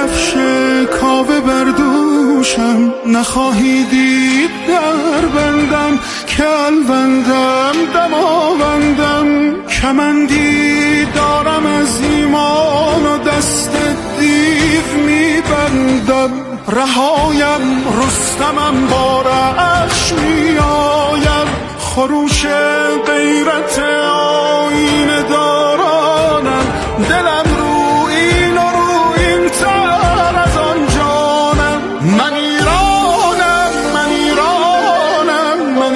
کفش کاوه بردوشم، نخواهی دید در بندم، کلبندم دماوندم، کمندی دارم از ایمان و دست دیو میبندم، رهایم رستمم با رعش میایم، خروش غیرت آینه دارانم، دلم رو این و رو این تر از آن جانم، من ایرانم من ایرانم من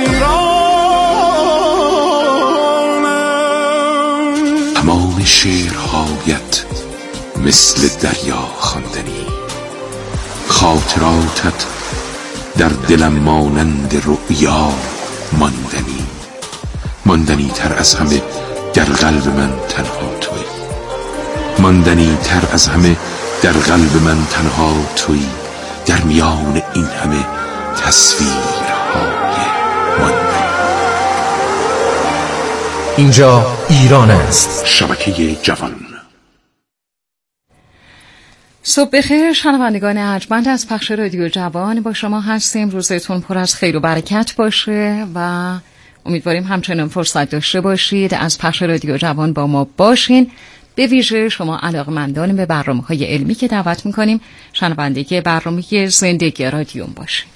ایرانم. تمام شعرهایت مثل دریا خواندنی، خاطراتت در دلم مانند رؤیا ماندنی، ماندنی تر از همه در قلب من تنها تویی، ماندنی تر از همه در قلب من تنها تویی، در میان این همه تصویرهای ماندنی. اینجا ایران است. شبکه جوان. صبح بخیر شنوندگان ارجمند از پخش رادیو جوان، با شما هستیم. روزتون پر از خیر و برکت باشه و امیدواریم همچنان فرصت داشته باشید از پخش رادیو جوان با ما باشین. به ویژه شما علاقه‌مندان به برنامه‌های علمی که دعوت می‌کنیم شنونده برنامه زندگی رادیوم باشین.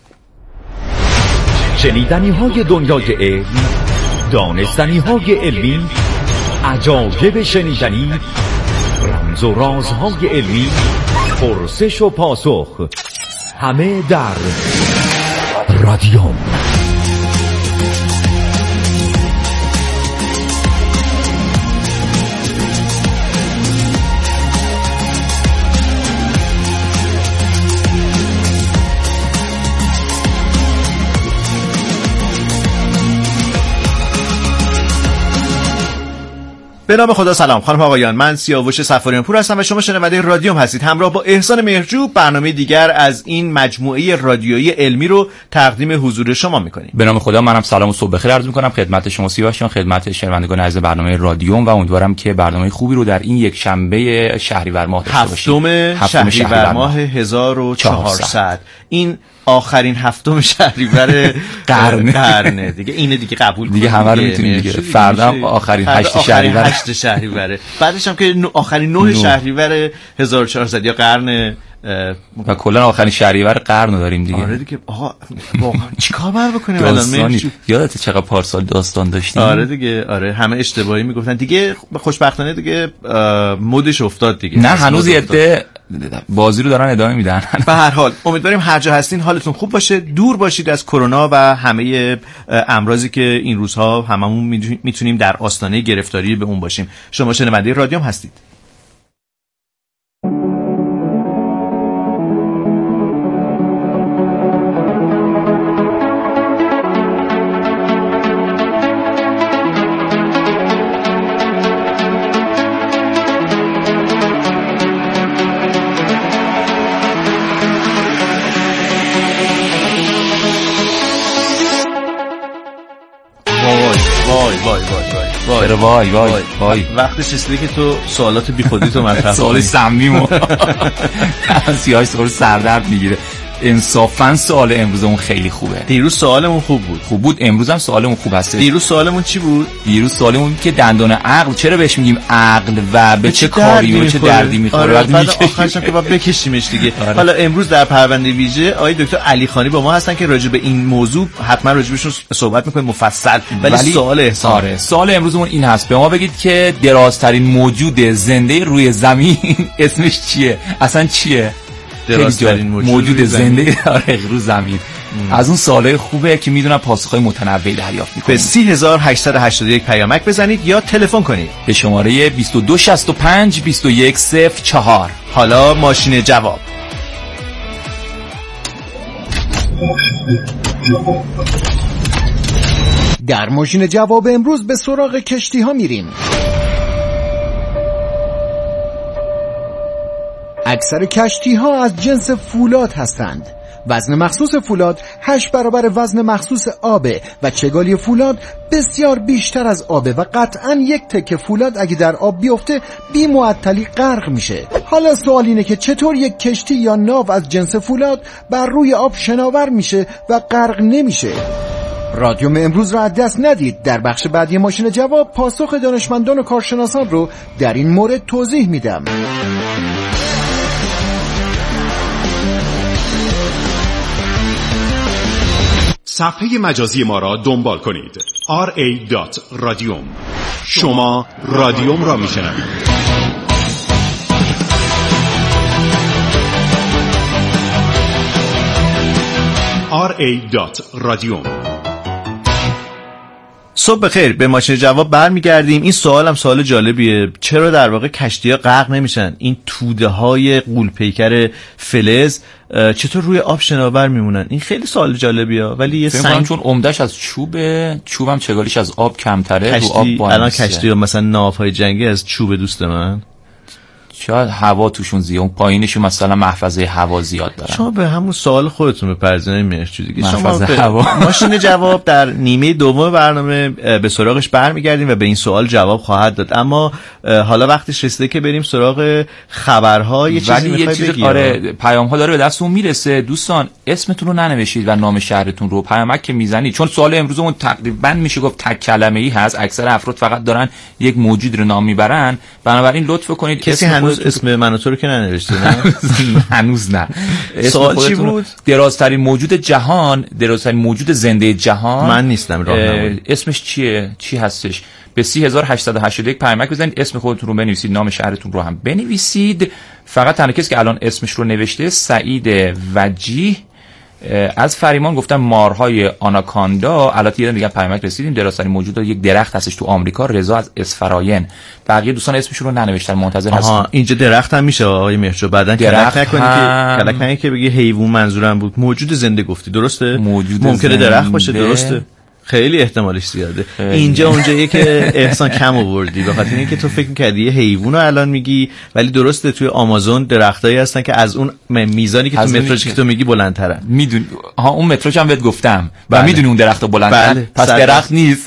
شنیدنی‌های دنیای علم، دانستنی‌های علمی، عجایب شنیدنی، رمز و رازهای علمی، پرسش و پاسخ، همه در رادیوم. به نام خدا. سلام خانم آقایان، من سیاوش صفاریان پور هستم و شما شنونده رادیوم هستید. همراه با احسان مهرجو برنامه دیگر از این مجموعه رادیویی علمی رو تقدیم حضور شما می‌کنیم. به نام خدا، منم سلام و صبح بخیر عرض می‌کنم خدمت شما سیاوش جان، خدمت شنوندگان عزیز برنامه رادیوم، و امیدوارم که برنامه خوبی رو در این یک شنبه شهریور ماه داشته باشیم. هفتم شهریور ماه 1400. این آخرین هفتم شهریور قرنه دیگه. اینه دیگه قبول دیگه همه رو میتونیم دیگه. فردا آخرین 8 شهریور، بعدش هم که آخرین 9 شهریور 1400 یا قرن، و کلا آخرین شهریور قرن داریم دیگه. آره دیگه. آقا واقعا چیکار باید بکنیم الان؟ یادت چقدر پارسال داستان داشتیم؟ آره دیگه. آره همه اشتباهی میگفتن دیگه. خوشبختانه دیگه مدش افتاد دیگه. نه هنوز یه بازی رو دارن ادامه میدن. به هر حال امیدواریم هر جا هستین حالتون خوب باشه، دور باشید از کرونا و همه امراضی که این روزها هممون میتونیم در آستانه گرفتاری به اون باشیم. شما شنونده رادیوم هستید. وای وقتش رسیده که تو سوالات بی خودی تو مطرح کنی. سوال سمیمو سیاوش سوال سردرد میگیره. انصافا سوال امروزمون خیلی خوبه. دیروز سوالمون خوب بود، امروز هم سوالمون خوب هست. دیروز سوالمون چی بود؟ دیروز سوالمون که دندان عقل چرا بهش میگیم عقل و به چه کاری و چه دردی میخوره. بعد آخرش هم که باید بکشیمش دیگه. حالا امروز در پرونده ویژه آقای دکتر علی خانی با ما هستن که راجع به این موضوع حتما راجع بهش صحبت میکنیم مفصل. ولی سوال احسان، سوال امروزمون این هست: به ما بگید که درازترین موجود زنده روی زمین اسمش چیه؟ اصلا چیه درازترین موجود زنده رو زمین؟ از اون سوالای خوبه که میدونم پاسخهای متنوعی دریافت میکنید. به 3881 پیامک بزنید یا تلفن کنید به شماره 2265 2104. حالا ماشین جواب. در ماشین جواب امروز به سراغ کشتی ها میریم. اکثر کشتی ها از جنس فولاد هستند. وزن مخصوص فولاد 8 برابر وزن مخصوص آبه و چگالی فولاد بسیار بیشتر از آبه و قطعاً یک تکه فولاد اگه در آب بیفته بی معطلی غرق میشه. حالا سوال اینه که چطور یک کشتی یا ناو از جنس فولاد بر روی آب شناور میشه و غرق نمیشه؟ رادیوم امروز را از دست ندید. در بخش بعدی ماشین جواب پاسخ دانشمندان و کارشناسان رو در این مورد توضیح میدم. صفحه مجازی ما را دنبال کنید. ra.radium. شما رادیوم را میشنوید. ra.radium. صبح بخیر، به ماشین جواب برمیگردیم. این سوال هم سوال جالبیه. چرا در واقع کشتی‌ها غرق نمیشن؟ این توده های غول‌پیکر فلز چطور روی آب شناور میمونن؟ این خیلی سوال جالبیه، ولی یه سنگ چون عمدهش از چوبم چگالیش از آب کمتره رو آب الان کشتی مثلا ناوهای جنگی از چوب دوست من شاید هوا توشون زیاد، اون پایینشون مثلا محفظه هوا زیاد دارن. شما به همون سوال خودتون بپرسید مهرجو دیگه. محفظه هوا. ماشین جواب در نیمه دوم برنامه به سراغش برمیگردیم و به این سوال جواب خواهد داد. اما حالا وقتش رسیده که بریم سراغ خبرها. یه چیزی میخوای بگی؟ آره، پیام ها داره به دستمون میرسه. دوستان اسمتون رو ننوشید و نام شهرتون رو. پیامک که میزنید، چون سوال امروزمون تقریبا میشه گفت تک کلمه‌ای هست، اکثر افراد فقط دارن یک موجود رو نام میبرن، بنابراین لطف کنید کسی هنوز اسم من و تو رو که ننوشته نه؟ هنوز نه. سوال چی بود؟ درازترین موجود جهان، درازترین موجود زنده جهان. من نیستم راهنمایی. اسمش چیه؟ چی هستش؟ به 3881 پیامک بزنید، اسم خودتون رو بنویسید، نام شهرتون رو هم بنویسید. فقط تنها کسی که الان اسمش رو نوشته سعید وجیه از فریمان گفتم مارهای آناکاندا. البته یه دیگه پیامک رسیدیم، درازترین موجود یک درخت هستش تو آمریکا، رضا از اسفراین. بقیه دوستان اسمشون رو ننوشتن، منتظر هستن. اینجا درخت هم میشه آقای مهرجو، بعدن کلک نکنی که کلک نکنی که بگی حیوان منظورم بود. موجود زنده گفتی، درسته؟ ممکنه درخت باشه، درسته؟ خیلی احتمالش زیاده. اینجا اونجاییه که احسان کم آوردی، به خاطر اینکه تو فکر می‌کردی یه حیوانو الان میگی، ولی درسته توی آمازون درختایی هستن که از اون میزانی که تو متراژی که تو میگی بلندترن. میدونی اون متراژ هم بهت گفتم و میدونی اون درخت‌ها بلندترن. پس درخت نیست.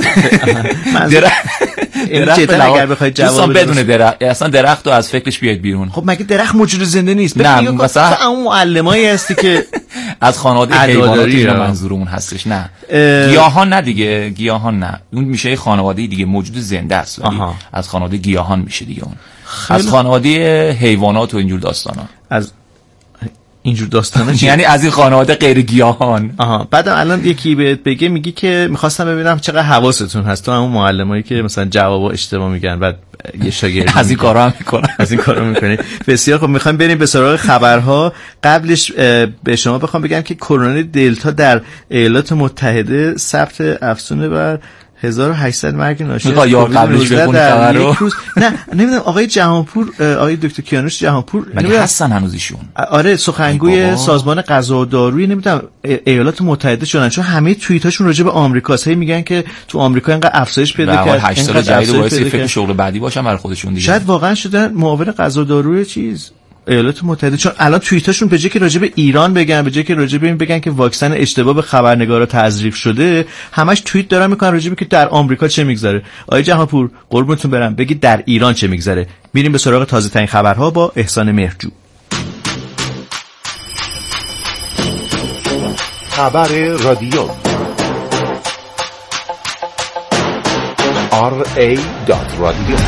درخت اگر بخواید جواب بدون درخت، اصلا درختو از فکرش بیاید بیرون. خب مگه درخت موجود زنده نیست؟ نه مثلا اون معلمایی هستی که از خانواده حیواناتی منظورمون هستش. نه گیاهان، نه دیگه گیاهان نه، اون میشه خانواده دیگه، موجود زنده است ولی از خانواده گیاهان میشه دیگه. اون از خانواده حیوانات و اینجور داستانا، از اینجور داستانا یعنی از این خانواده غیر گیاهان. بعدم الان یکی بهت بگه میگی که میخواستم ببینم چقدر حواستون هست، تو همون معلمایی که مثلا جوابا اشتباه میگن بعد یه شاگرد از این کارا هم میکنن. از این کارا میکنی. بسیار خب، میخوایم بریم به سراغ خبرها. قبلش به شما بخوام بگم که کرونا دلتا در ایالات متحده ثبت افزونه بر 1800 مرگ ناشی از کووید-19 در یک روز. نه نمیدونم آقای جهانپور، آقای دکتر کیانوش جهانپور هستن هنوز ایشون. آره، سخنگوی سازمان غذا و دارویی، نمیدونم ایالات متحده شدن، چون همه توییتاشون راجع به آمریکاست، هی میگن که تو آمریکا اینقدر افزایش پیدا کرد، 8 سال جدید باعث فکر شغل بعدی باشن برای خودشون دیگه. شاید واقعا شدن معاون غذا و داروی چیز ایالات متحده، چون الان توییتاشون به جای که راجع به ایران بگن، به جای که راجع به این بگن که واکسن اشتباه به خبرنگارا تزریق شده، همش توییت دارن میکنن راجع به که در آمریکا چه میگذره. آقای جهانپور قربونتون برم، بگید در ایران چه میگذره. میریم به سراغ تازه ترین خبرها با احسان مهرجو. خبر رادیو ra.radio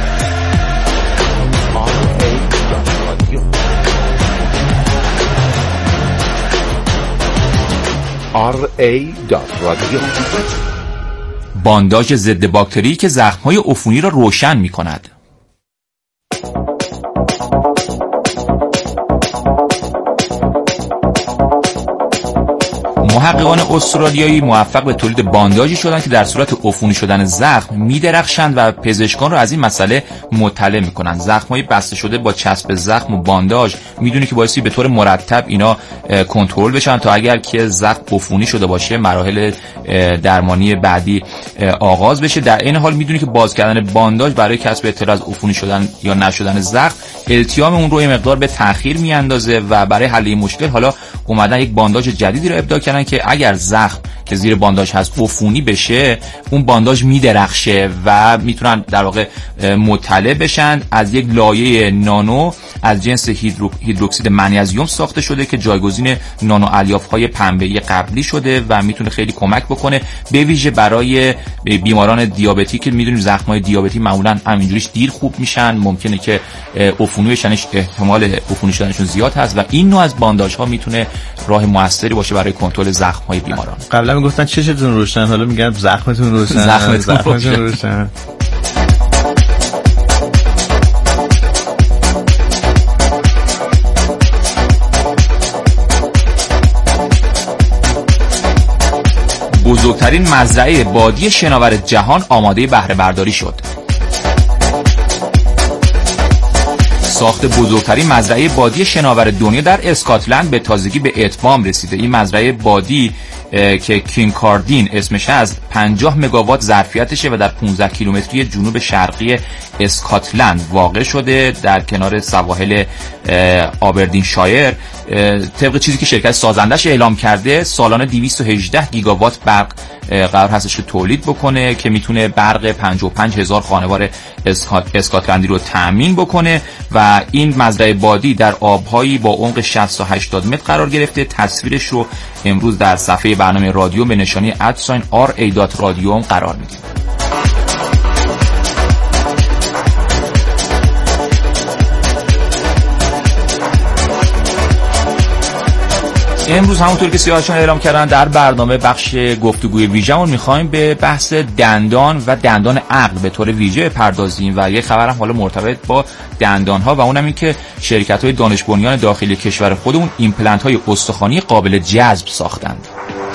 ra.radio. بانداژ ضد باکتری که زخم‌های عفونی را روشن می‌کند. محققان استرالیایی موفق به تولید بانداژی شدند که در صورت عفونی شدن زخم می‌درخشند و پزشکان را از این مسئله مطلع میکنن. زخم‌های بسته شده با چسب زخم و بانداژ میدونی که بایستی به طور مرتب اینا کنترل بشن تا اگر که زخم عفونی شده باشه مراحل درمانی بعدی آغاز بشه. در این حال میدونی که باز کردن بانداژ برای کسب اطلاع از عفونی شدن یا نشدن زخم التیام اون رو یه مقدار به تأخیر میاندازه و برای حل این مشکل حالا اومدن یک بانداژ جدیدی رو ابداع کردن که اگر زخم که زیر بانداژ هست عفونی بشه اون بانداژ میدرخشه و میتونن در واقع مطلع بشن از یک لایه نانو از جنس هیدروکسید منیزیم ساخته شده که جایگزین نانو الیاف‌های پنبه‌ای قبلی شده و میتونه خیلی کمک بکنه به ویژه برای بیماران دیابتیک که میدونیم زخم‌های دیابتی معمولاً همینجوریش دیر خوب میشن، ممکنه که عفونی بشنش، احتمال عفونی شدنشون زیاد هست و این نوع از بانداژها میتونه راه موثری باشه برای کنترل زخم‌های بیماران. قبلا میگفتن چشتون روشن، حالا میگن زخمتون روشن. زخمتون روشن. بزرگترین مزرعه بادی شناور جهان آماده بهره برداری شد. ساخت بزرگترین مزرعه بادی شناور دنیا در اسکاتلند به تازگی به اتمام رسیده. این مزرعه بادی که کینکاردین اسمش از 50 مگاوات ظرفیتشه و در 15 کیلومتری جنوب شرقی اسکاتلند واقع شده در کنار سواحل آبردینشایر. طبق چیزی که شرکت سازندش اعلام کرده سالانه 218 گیگاوات برق قرار هستش که تولید بکنه که میتونه برق 55,000 خانوار اسکاتلندی رو تأمین بکنه و این مزرعه بادی در آبهایی با عمق 60 تا 80 متر قرار گرفته. تصویرش رو امروز در صفحه برنامه رادیو به نشانی @ra.radiom قرار میدیم. امروز همونطور که سیاهشان اعلام کردن در برنامه بخش گفتگوی ویژه‌مون می‌خوایم به بحث دندان و دندان عقل به طور ویژه بپردازیم و یه خبرم حالا مرتبط با دندان‌ها و اونم این که شرکت‌های دانش بنیان داخلی کشور خودمون ایمپلنت‌های استخوانی قابل جذب ساختند.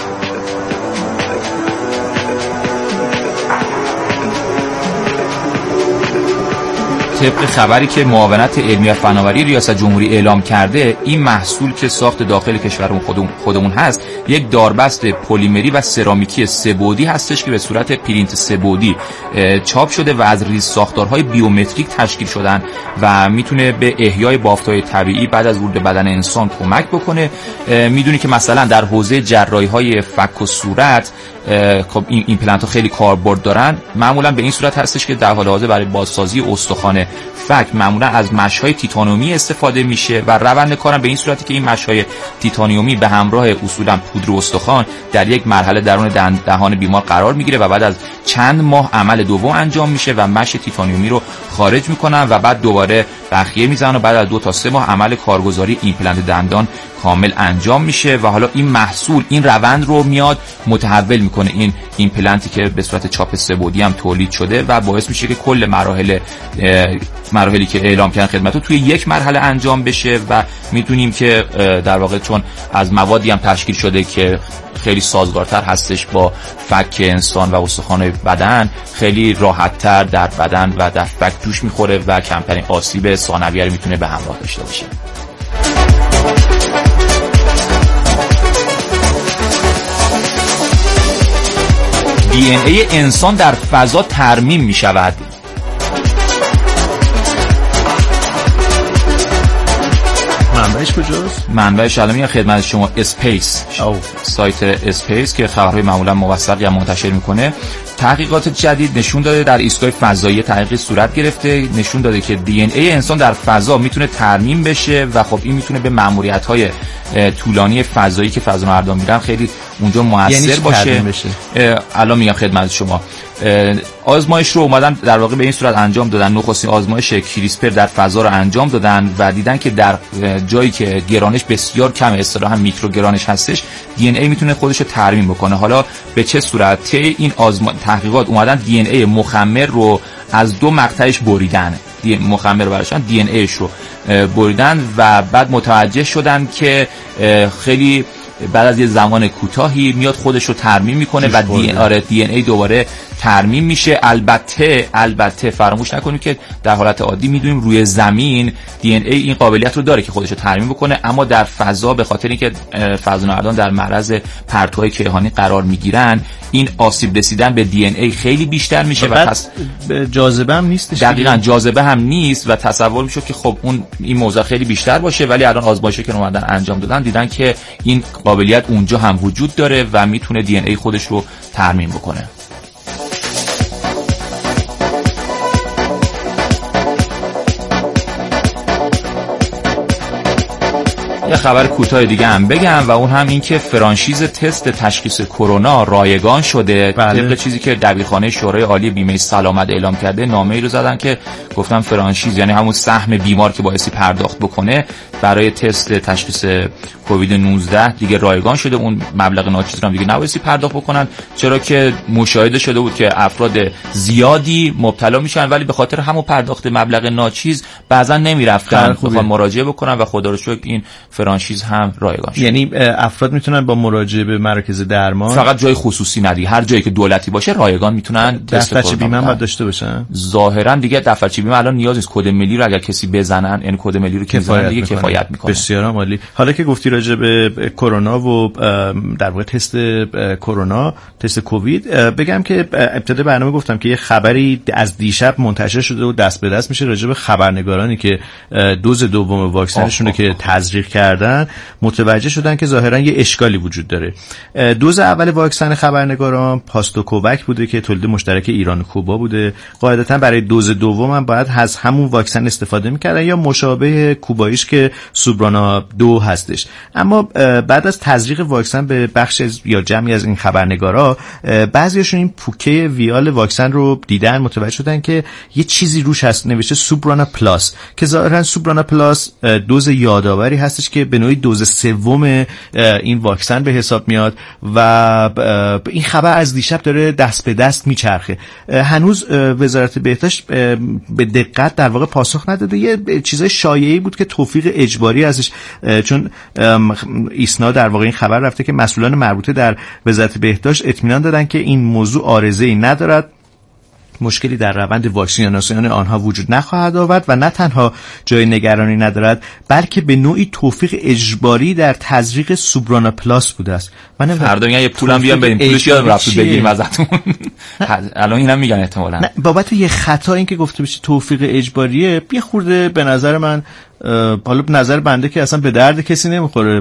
طبق خبری که معاونت علمی و فناوری ریاست جمهوری اعلام کرده این محصول که ساخت داخل کشور خودمون هست یک داربست پلیمری و سرامیکی سه‌بعدی هستش که به صورت پرینت سه‌بعدی چاپ شده و از ریز ساختارهای بیومتریک تشکیل شدن و میتونه به احیای بافت‌های طبیعی بعد از ورود بدن انسان کمک بکنه. میدونی که مثلا در حوزه جراحی‌های فک و صورت خب این ایمپلنت ها خیلی کاربرد دارن. معمولا به این صورت هستش که در حال حاضر برای بازسازی استخوان فک معمولا از مش‌های تیتانیومی استفاده میشه و روند کارم به این صورتی که این مش‌های تیتانیومی به همراه اصولا پودر استخوان در یک مرحله درون دهان بیمار قرار میگیره و بعد از چند ماه عمل دوم انجام میشه و مش تیتانیومی رو خارج میکنن و بعد دوباره بخیه میزنن و بعد از 2 تا 3 ماه عمل کارگزاری ایمپلنت دندان کامل انجام میشه و حالا این محصول این روند رو میاد متحول میکنه این ایمپلنتی که به صورت چاپ سه‌بعدی هم تولید شده و باعث میشه که کل مراحلی که اعلام کردن خدمتتون توی یک مرحله انجام بشه و میدونیم که در واقع چون از موادی هم تشکیل شده که خیلی سازگارتر هستش با فک انسان و استخوان بدن، خیلی راحت‌تر در بدن و در فک جوش میخوره و کمترین آسیب ثانویه رو میتونه به همراه داشته باشه. DNA انسان در فضا ترمیم می شود. منبعش کجاست؟ منبعش الان میاد خدمت شما اسپیس، سایت اسپیس که خبرهای معمولا موثق یا منتشر میکنه. تحقیقات جدید نشون داده در ایستگاه فضایی تحقیقی صورت گرفته، نشون داده که DNA انسان در فضا میتونه ترمیم بشه و خب این میتونه به ماموریت‌های طولانی فضایی که فضانوردان میرن خیلی اونجا موثر باشه. الان میگم خدمت شما آزمایش رو اومدن در واقع به این صورت انجام دادن. نخستین آزمایش کریسپر در فضا رو انجام دادن و دیدن که در جایی که گرانش بسیار کم، اصطلاحاً میکرو گرانش هستش، دی ان ای میتونه خودش رو ترمیم بکنه. حالا به چه صورت؟ این تحقیقات اومدن دی ان ای مخمر رو از 2 مقطعش بریدن، مخمر رو براشون دی ان ایش رو بریدن و بعد متوجه شدن که خیلی بعد از یه زمان کوتاهی میاد خودش رو ترمیم میکنه و دی ان ای دوباره ترمیم میشه. البته فراموش نکنید که در حالت عادی میدونیم روی زمین دی ان ای این قابلیت رو داره که خودش رو ترمیم بکنه، اما در فضا به خاطر اینکه فضانوردان در معرض پرتوهای کیهانی قرار میگیرن، این آسیب رسیدن به دی ان ای خیلی بیشتر میشه و جاذبه هم نیستش. دقیقاً جاذبه هم نیست و تصور میشه که خب این موضوع خیلی بیشتر باشه، ولی الان آزمایشی که اومدن انجام دادن دیدن که این قابلیت اونجا هم وجود داره و میتونه دی ان ای خودش رو ترمیم بکنه. یه خبر کوتاه دیگه هم بگم و اون هم این که فرانشیز تست تشخیص کرونا رایگان شده. طبق چیزی که دبیرخانه شورای عالی بیمه سلامت اعلام کرده، نامه‌ای رو زدن که گفتن فرانشیز یعنی همون سهم بیمار که بایستی پرداخت بکنه برای تست تشخیص کووید 19 دیگه رایگان شده، اون مبلغ ناچیز رو هم دیگه نبایستی پرداخت بکنن، چرا که مشاهده شده بود که افراد زیادی مبتلا میشن ولی به خاطر همون پرداخت مبلغ ناچیز بعضا نمیرفتن بخوان مراجعه بکنن و خدا رو شکر این فرانشیز هم رایگان شد. یعنی افراد میتونن با مراجعه به مراکز درمان، فقط جای خصوصی ندی، هر جایی که دولتی باشه رایگان میتونن. دفترچه بیمه هم داشته باشن. ظاهرا دیگه دفترچه بیمه الان نیاز نیست، کد ملی رو اگر کسی بزنن، یعنی کد ملی رو که بزنن دیگه کفایت میکنه. بسیار عالی. حالا که گفتی راجع به کرونا و در واقع تست کرونا، تست کووید، بگم که ابتدا برنامه گفتم که یه خبری از دیشب منتشر شده و دست به دست میشه راجع به خبرنگارانی که دوز دوم واکسنشون رو که تزریق کردن متوجه شدن که ظاهرا یه اشکالی وجود داره. دوز اول واکسن خبرنگاران پاستوکووک بوده که تولید مشترک ایران و کوبا بوده. قاعدتا برای دوز دوم هم باید از همون واکسن استفاده میکردن یا مشابه کوباییش که سوبرانا 2 هستش. اما بعد از تزریق واکسن به بخش یا جمعی از این خبرنگارا، بعضیاشون این پوکه ویال واکسن رو دیدن، متوجه شدن که یه چیزی روش هست نوشته سوبرانا پلاس، که ظاهرا سوبرانا پلاس دوز یادآوری هستش که به نوعی دوز سوم این واکسن به حساب میاد و این خبر از دیشب داره دست به دست میچرخه. هنوز وزارت بهداشت به دقت در واقع پاسخ نداده. یه چیزای شایعی بود که توفیق اجباری ازش، چون ایسنا در واقع این خبر رفته که مسئولان مربوطه در وزارت بهداشت اطمینان دادن که این موضوع عارضه‌ای ندارد، مشکلی در روند واکسیناسیون آنها وجود نخواهد آورد و نه تنها جای نگرانی ندارد بلکه به نوعی توفیق اجباری در تزریق سوبرانا پلاس بوده است. من فردا میگن یه پولم بیان بریم، پولش یادم رفت بگیریم ازتون. الان اینم میگن احتمالاً بابت یه خطا این که گفته بشه توفیق اجباریه، یه خورده به نظر من، حالا به نظر بنده که اصلا به درد کسی نمیخوره،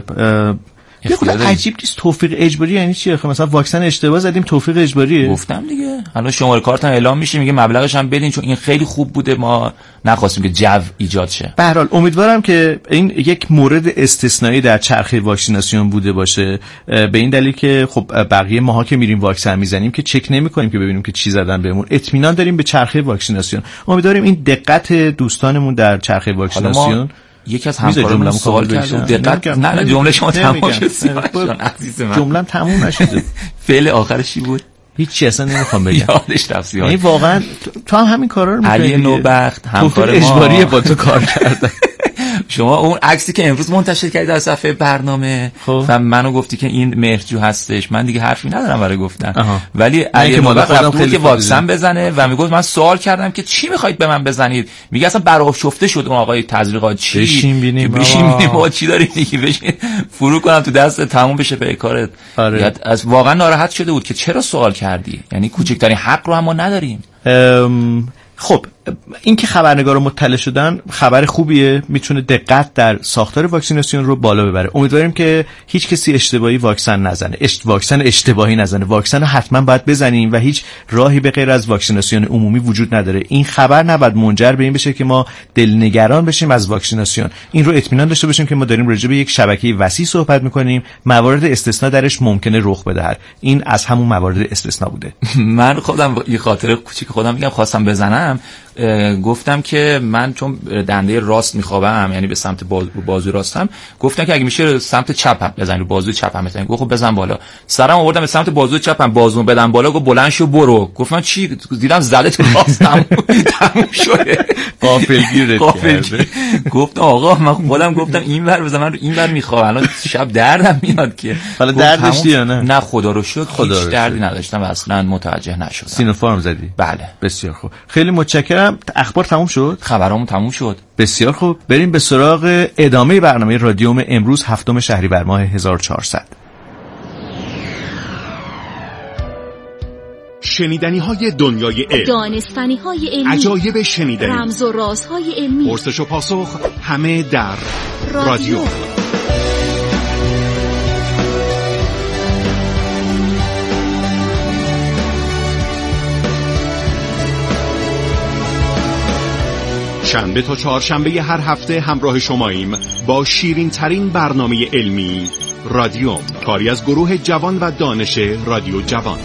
یه خود عجیب نیست. توفیق اجباری یعنی چیه؟ مثلا واکسن اشتباه زدیم توفیق اجباریه؟ گفتم دیگه الان شماره کارت هم اعلام میشه، میگه مبلغش هم بدین چون این خیلی خوب بوده، ما نخواستیم که جو ایجاد شه. به هر حال امیدوارم که این یک مورد استثنایی در چرخه واکسیناسیون بوده باشه، به این دلیل که خب بقیه ماها که میریم واکسن میزنیم که چک نمیکنیم که ببینیم که چی زدن بهمون، اطمینان داریم به چرخه واکسیناسیون. امیدواریم این دقت دوستانمون در چرخه واکسیناسیون. یکی از همکارانم سوال کرد دقت نه جمله شما تمام شد عزیز من، جمله‌ام تموم نشده. فعل آخرش چی بود؟ هیچی اصلا نمیخوام بگم، یادش رفت. یعنی واقعا تو هم همین کارا رو می‌کنی. علی نوبخت همکار ما اجباری با تو کار کرده. شما اون عکسی که امروز منتشر کردید در صفحه برنامه و منو گفتی که این مهرجو هستش، من دیگه حرفی ندارم برای گفتن، ولی علی نوبخت رفت که واکسن بزنه و میگفت من سوال کردم که چی میخواید به من بزنید، میگه اصلا برآشفته شد اون آقای تزریقات، چی بشین ببینیم با چی دارید دیگه، بشین فرو کنم تو دست تموم بشه به کارت. از واقعا ناراحت شده بود که چرا سوال کردی، یعنی کوچکترین حق رو هم ما نداریم. خب این که خبرنگارا مطلع شدن خبر خوبیه، میتونه دقت در ساختار واکسیناسیون رو بالا ببره. امیدواریم که هیچ کسی اشتباهی واکسن نزنه، واکسن اشتباهی نزنه. واکسن رو حتما باید بزنیم و هیچ راهی به غیر از واکسیناسیون عمومی وجود نداره. این خبر نباید منجر به این بشه که ما دلنگران بشیم از واکسیناسیون. این رو اطمینان داشته باشیم که ما داریم راجع به یک شبکه وسیع صحبت میکنیم، موارد استثنا درش ممکنه رخ بدهد. این از همون موارد استثنا بوده. من خودم یه خاطره کوچیک خودم میگم، خواستم بزنم. گفتم که من چون دنده راست میخوابم، یعنی به سمت بازوی راستم، گفتم که اگه میشه سمت چپم بزن، رو بازوی چپم بزن. گفت خب بزن بالا. سرم آوردم به سمت بازوی چپم، بازوم بدم بالا. گفت بلند شو برو. گفتم چی؟ دیدم زده تو راستم. تموم شده. غافلگیرت کرده. گفت آقا من خودم گفتم اینور بزن، من رو اینور میخوام، الان شب دردم میاد که. حالا درد داشتی یا نه؟ نه خدا رو شکر هیچ دردی نداشتم و اصلا متوجه نشدم. سینوفارم زدی؟ بله. بسیار خوب، خیلی متشکرم. اخبار تموم شد؟ خبرامون تموم شد. بسیار خوب، بریم به سراغ ادامه برنامه رادیوم امروز 7 شهریور ماه 1400. شنیدنی های دنیای علم، دانستنی های علمی، عجایب شنیدنی، رمز و رازهای علمی، پرسش و پاسخ، همه در رادیو. شنبه تا چهارشنبه هر هفته همراه شماییم با شیرین ترین برنامه علمی رادیوم، کاری از گروه جوان و دانش رادیو جوان.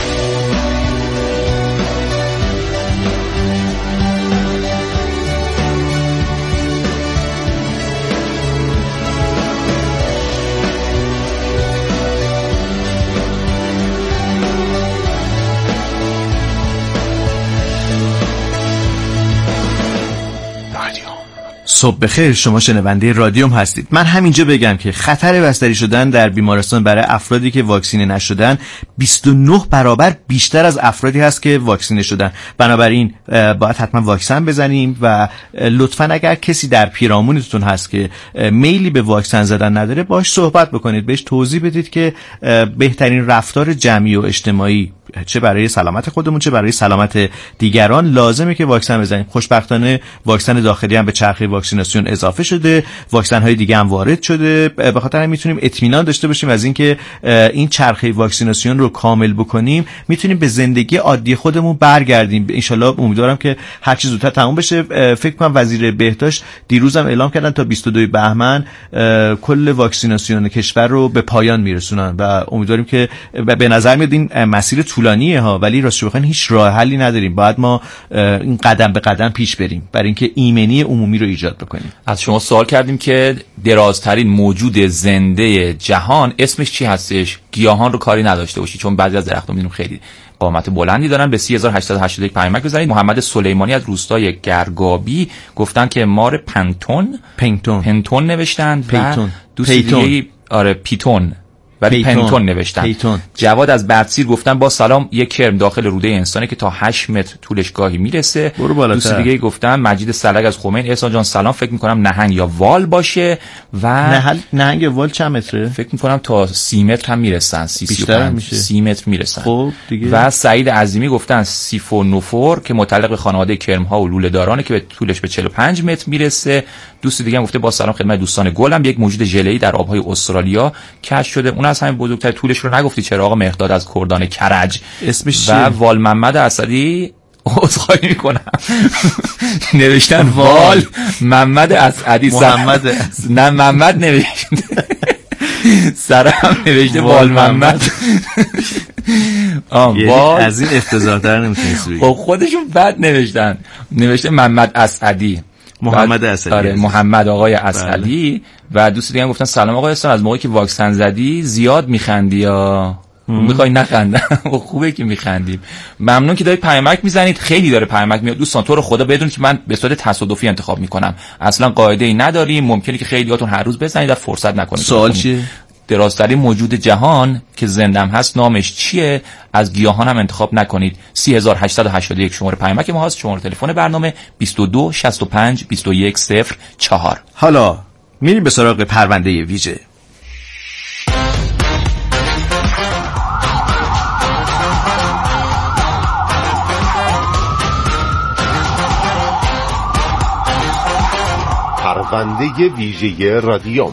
صبح بخیر، شما شنونده رادیوم هستید. من همینجا بگم که خطر بستری شدن در بیمارستان برای افرادی که واکسینه نشدن 29 برابر بیشتر از افرادی هست که واکسینه شدن. بنابراین باید حتما واکسن بزنیم و لطفاً اگر کسی در پیرامونتون هست که میلی به واکسن زدن نداره، باش صحبت بکنید، بهش توضیح بدید که بهترین رفتار جمعی و اجتماعی چه برای سلامت خودمون چه برای سلامت دیگران لازمه که واکسن بزنیم. خوشبختانه واکسن داخلی هم به چرخه واکسیناسیون اضافه شده، واکسن های دیگه هم وارد شده، به خاطر همین میتونیم اطمینان داشته باشیم از اینکه این چرخه واکسیناسیون رو کامل بکنیم، میتونیم به زندگی عادی خودمون برگردیم. ان شاءالله امیدوارم که هر چیز زودتر تموم بشه. فکر کنم وزیر بهداشت دیروز هم اعلام کردن تا 22 بهمن کل واکسیناسیون کشور رو به پایان میرسونن و امیدواریم که به نظر میاد این مسیر طولانیه ها، ولی راستش بخواین هیچ راه حلی نداریم. باید ما این قدم به قدم پیش بریم برای اینکه ایمنی عمومی رو ایجاد بکنیم. از شما سوال کردیم که درازترین موجود زنده جهان اسمش چی هستش؟ گیاهان رو کاری نداشته باشی، چون بعضی از درخت‌ها می‌بینیم خیلی قامت بلندی دارن. به 3881 پیامک بزنید. محمد سلیمانی از روستای گرگابی گفتن که مار پنتون نوشتن. پیتون. دوستی دیگه آره پیتون ولی پنتون نوشتن. جواد از بردسیر گفتن با سلام، یک کرم داخل روده انسانی که تا 8 متر طولش گاهی میرسه. دوست دیگه گفتن مجید سلگ از خمین، احسان جان سلام، فکر میکنم نهنگ یا وال باشه و نهنگ یا وال چند متره؟ فکر میکنم تا 30 متر هم میرسن، 30 متر میرسن. خب دیگه. و سعید عظیمی گفتن سیفونوفور که متعلق به خانواده کرم ها و لوله دارانه که به طولش به 45 متر میرسه. دوست دیگه هم گفته با سلام خدمت دوستان گلم، یک موجود ژله‌ای در آبهای استرالیا کشف شده. اون از همین بزرگتر طولش رو نگفتی چرا آقا مهرداد از کردان کرج. اسمش و وال محمد اسدی عذرخواهی میکنم نوشتن وال محمد اسدی نه محمد نوشته سرم نوشته وال محمد وال از این افتضاح‌تر نمیتونست بگی. خب خودشون بد نوشته محمد اسدی، محمد اسدی. آره محمد آقای اسدی. و دوست دیگه هم گفتن سلام آقای اسدی، از موقعی که واکسن زدی زیاد میخندی یا میخوای نخندم؟ خوبه که میخندیم. ممنون که دارید پیامک میزنید، خیلی داره پیامک میاد. دوستان تو رو خدا بدونید که من به صورت تصادفی انتخاب میکنم، اصلا قاعده ای نداریم. ممکنه که خیلیاتون هر روز بزنید و فرصت نکنید. سوال چیه؟ درازترین موجود جهان که زندم هست نامش چیه؟ از گیاهان هم انتخاب نکنید. 3881 شماره پیامک ما هست. شماره تلفن برنامه 22 65 21 04. حالا میریم به سراغ پرونده ویژه. پرونده ویژه رادیوم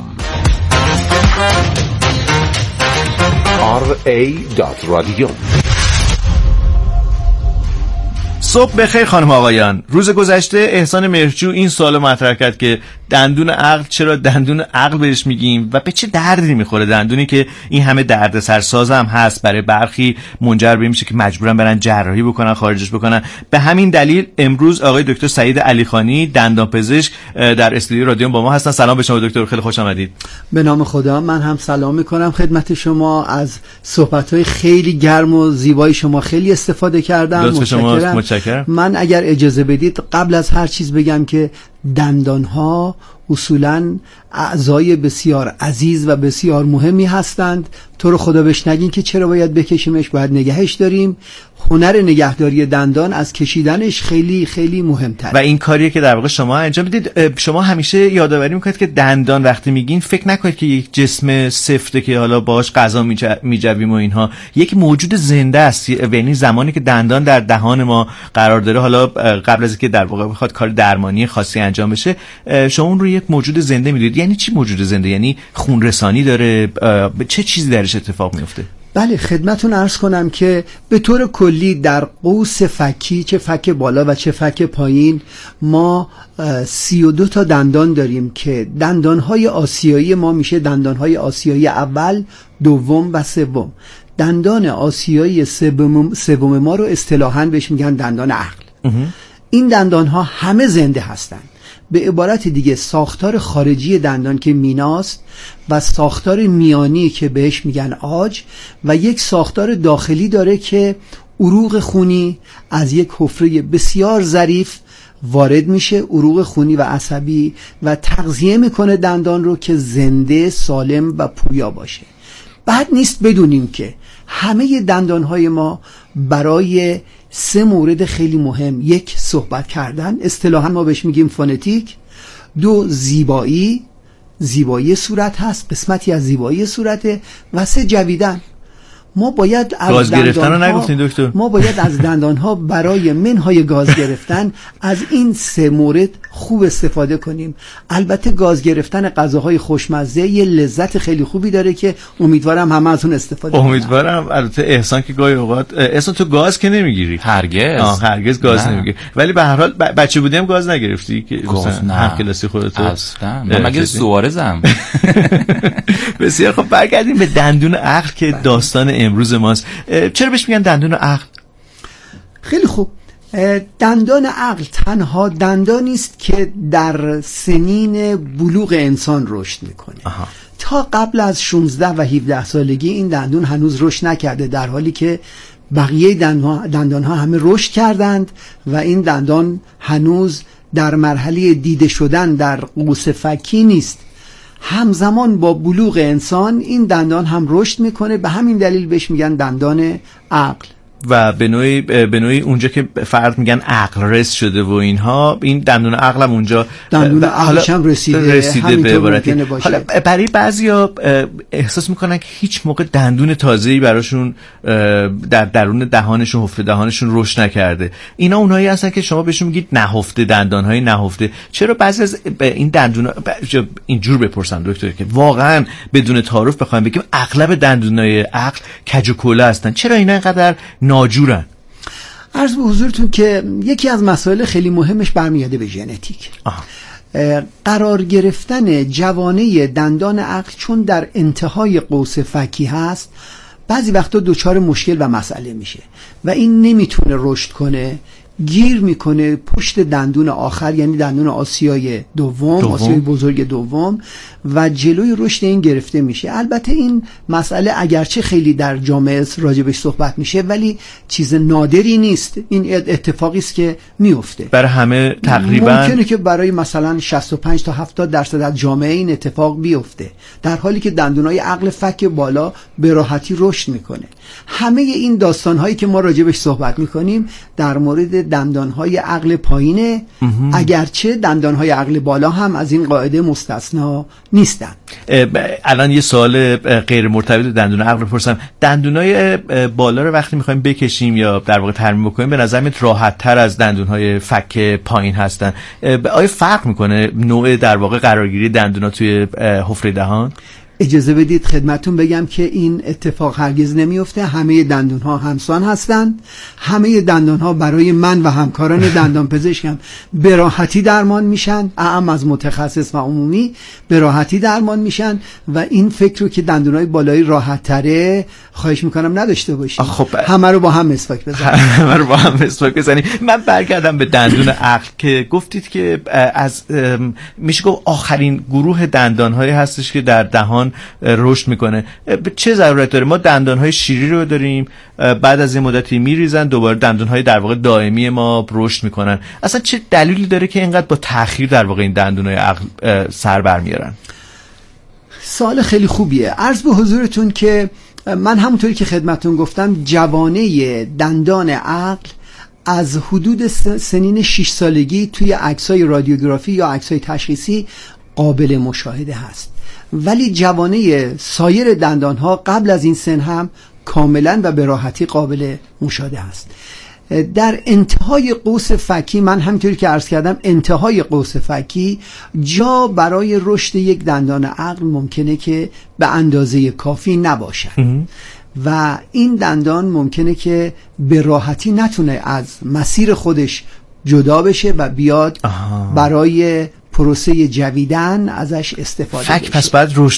RA.رادیوم. صبح بخیر خانم آقایان. روز گذشته احسان مهرجو این سوالو مطرح کرد که دندون عقل چرا دندون عقل بهش میگیم و به چه دردی میخوره، دندونی که این همه دردسرساز هم هست، برای برخی منجر به میشه که مجبورن برن جراحی بکنن، خارجش بکنن. به همین دلیل امروز آقای دکتر سعید علیخانی دندانپزشک در استودیو رادیو با ما هستن. سلام به شما دکتر، خیلی خوش آمدید. به نام خدا من هم سلام میکنم خدمت شما. از صحبت‌های خیلی گرم و زیبای شما خیلی استفاده کردم. متشکرم. من اگر اجازه بدید قبل از هر چیز بگم که دندان‌ها اصولاً اعضای بسیار عزیز و بسیار مهمی هستند. تو رو خدا بهش نگین که چرا باید بکشیمش، باید نگهش داریم. هنر نگهداری دندان از کشیدنش خیلی خیلی مهمتره و این کاریه که در واقع شما انجام میدید. شما همیشه یادآوری میکنید که دندان وقتی میگین فکر نکنید که یک جسم سفته که حالا باهاش غذا میجویم و اینها، یک موجود زنده است. یعنی زمانی که دندان در دهان ما قرار داره، حالا قبل از اینکه در واقع بخواد کار درمانی خاصی انجام بشه، شما اون رو یک موجود زنده میدید. یعنی چی موجود زنده؟ یعنی خون رسانی داره؟ چه چیزی درش اتفاق میفته؟ بله، خدمتون عرض کنم که به طور کلی در قوس فکی، چه فک بالا و چه فک پایین، ما 32 تا دندان داریم که دندانهای آسیایی ما میشه دندانهای آسیایی اول، دوم و سوم. دندان آسیایی سوم ما رو اصطلاحاً بهش میگن دندان عقل. این دندانها همه زنده هستند. به عبارت دیگه ساختار خارجی دندان که میناست و ساختار میانی که بهش میگن عاج و یک ساختار داخلی داره که عروق خونی از یک حفره بسیار ظریف وارد میشه، عروق خونی و عصبی، و تغذیه میکنه دندان رو که زنده، سالم و پویا باشه. بعد نیست بدونیم که همه دندانهای ما برای 3 مورد خیلی مهم: 1 صحبت کردن، اصطلاحاً ما بهش میگیم فونتیک; 2 زیبایی صورت هست، قسمتی از زیبایی صورته، و 3 جویدن. ما باید از گاز گرفتن رو نگفتین دکتر؟ ما باید از دندانها برای منهای گاز گرفتن از این 3 مورد خوب استفاده کنیم. البته گاز گرفتن غذاهای خوشمزه یه لذت خیلی خوبی داره که امیدوارم همه از اون استفاده کنن. امیدوارم. البته احسان که گاهی اوقات احسان تو گاز که نمیگیری؟ هرگز گاز نمیگیری. ولی به هر حال بچه بودیم گاز نگرفتی که نه هم کلاسی خودتو؟ اصلا من مگه سوارزم. بسیار خب، برگردیم به دندون عقل که داستان امروز ماست. چرا بهش میگن دندون عقل؟ خیلی خوب. دندان عقل تنها دندانی است که در سنین بلوغ انسان رشد میکنه. تا قبل از 16 و 17 سالگی این دندون هنوز رشد نکرده، در حالی که بقیه دندانها همه رشد کردند و این دندان هنوز در مرحله دیده شدن در قوس فکی نیست. همزمان با بلوغ انسان این دندان هم رشد میکنه، به همین دلیل بهش میگن دندان عقل. و به نوعی اونجا که فرد میگن عقل رس شده و اینها، این دندون عقل هم اونجا دندون عقلش هم رسیده به عبارتی. حالا برای بعضیا احساس میکنن که هیچ موقع دندون تازه‌ای براشون در درون دهانشون، حفره دهانشون رشد نکرده. اینا اونایی هستن که شما بهشون میگید نهفته، دندانهای نهفته. چرا بعضی از این دندونا اینجور بپرسن دکتر که واقعا بدون تعارف بخوایم بگیم اغلب دندونای عقل کج و کوله هستن، چرا اینا اینقدر ناجورن؟ عرض به حضورتون که یکی از مسائل خیلی مهمش برمیاده به ژنتیک. قرار گرفتن جوانه دندان عقل چون در انتهای قوس فکی هست، بعضی وقتا دچار مشکل و مسئله میشه و این نمیتونه رشد کنه، گیر میکنه پشت دندون آخر، یعنی دندون آسیای دوم. آسیای بزرگ دوم، و جلوی رشد این گرفته میشه. البته این مسئله اگرچه خیلی در جامعه راجبش صحبت میشه ولی چیز نادری نیست. این اتفاقی است که میفته برای همه تقریبا. ممکنه که برای مثلا 65 تا 70% از جامعه این اتفاق بیفته، در حالی که دندونای عقل فک بالا به راحتی رشد میکنه. همه این داستانهایی که ما راجبش صحبت میکنیم در مورد دندانهای عقل پایینه، اگرچه دندانهای عقل بالا هم از این قاعده مستثنا نیستن. الان یه سوال غیر مرتبط دندون عقل بپرسم. دندونای بالا رو وقتی میخوایم بکشیم یا در واقع ترمیم بکنیم، به نظر میاد راحت تر از دندونهای فک پایین هستن. آیا فرق میکنه نوع در واقع قرارگیری دندونا توی حفره دهان؟ اجازه بدید خدمتون بگم که این اتفاق هرگز نمیفته. همه دندون ها همسان هستند. همه دندان ها برای من و همکاران دندان پزشکم به راحتی درمان میشن، اعم از متخصص و عمومی به راحتی درمان میشن و این فکر رو که دندون های بالایی راحت تره خواهش میکنم نداشته باشید. خب همه رو با هم مسواک بزنید. همه رو با هم مسواک بزنید. من برگردم به دندون عقل که گفتید که از میشه گفت آخرین گروه دندان‌هایی هستش که در دهان رشد میکنه. چه ضرورت داره؟ ما دندان‌های شیری رو داریم، بعد از این مدتی میریزن، دوباره دندان‌های در واقع دائمی ما رشد میکنن. اصلا چه دلیلی داره که اینقدر با تأخیر در واقع این دندان‌های عقل سر برمیارن؟ سوال خیلی خوبیه. عرض به حضورتون که من همونطوری که خدمتون گفتم جوانه دندان عقل از حدود سنین 6 سالگی توی عکسای رادیوگرافی یا عکسای تشخیصی قابل مشاهده هست، ولی جوانه سایر دندانها قبل از این سن هم کاملا و به راحتی قابل مشاهده هست. در انتهای قوس فکی، من همینطوری که عرض کردم انتهای قوس فکی جا برای رشد یک دندان عقل ممکنه که به اندازه کافی نباشه و این دندان ممکنه که به راحتی نتونه از مسیر خودش جدا بشه و بیاد برای پروسه جویدن ازش استفاده فک بشه. پس بعد رشد